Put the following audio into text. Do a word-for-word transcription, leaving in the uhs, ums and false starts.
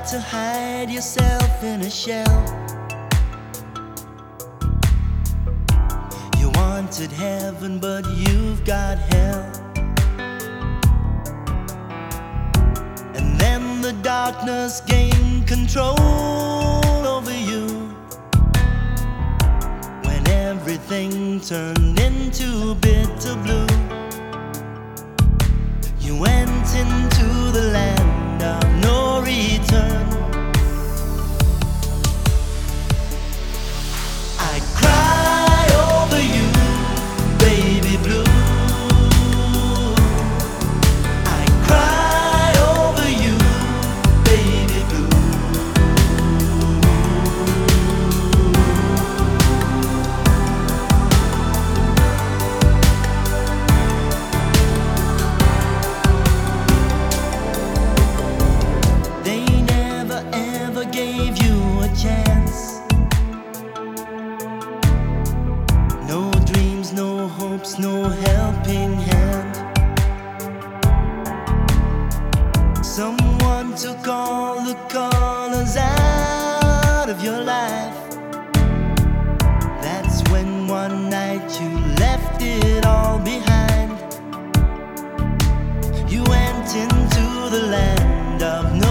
to hide yourself in a shell. You wanted heaven, but you've got hell. And then the darkness gained control over you, when everything turned into bitter blue. You went into the land of no return. I cry over you, baby blue. I cry over you, baby blue. They never ever gave you a chance. No dreams, no hopes, no helping hand. Someone took all the colors out of your life. That's when one night you left it all behind. You went into the land of no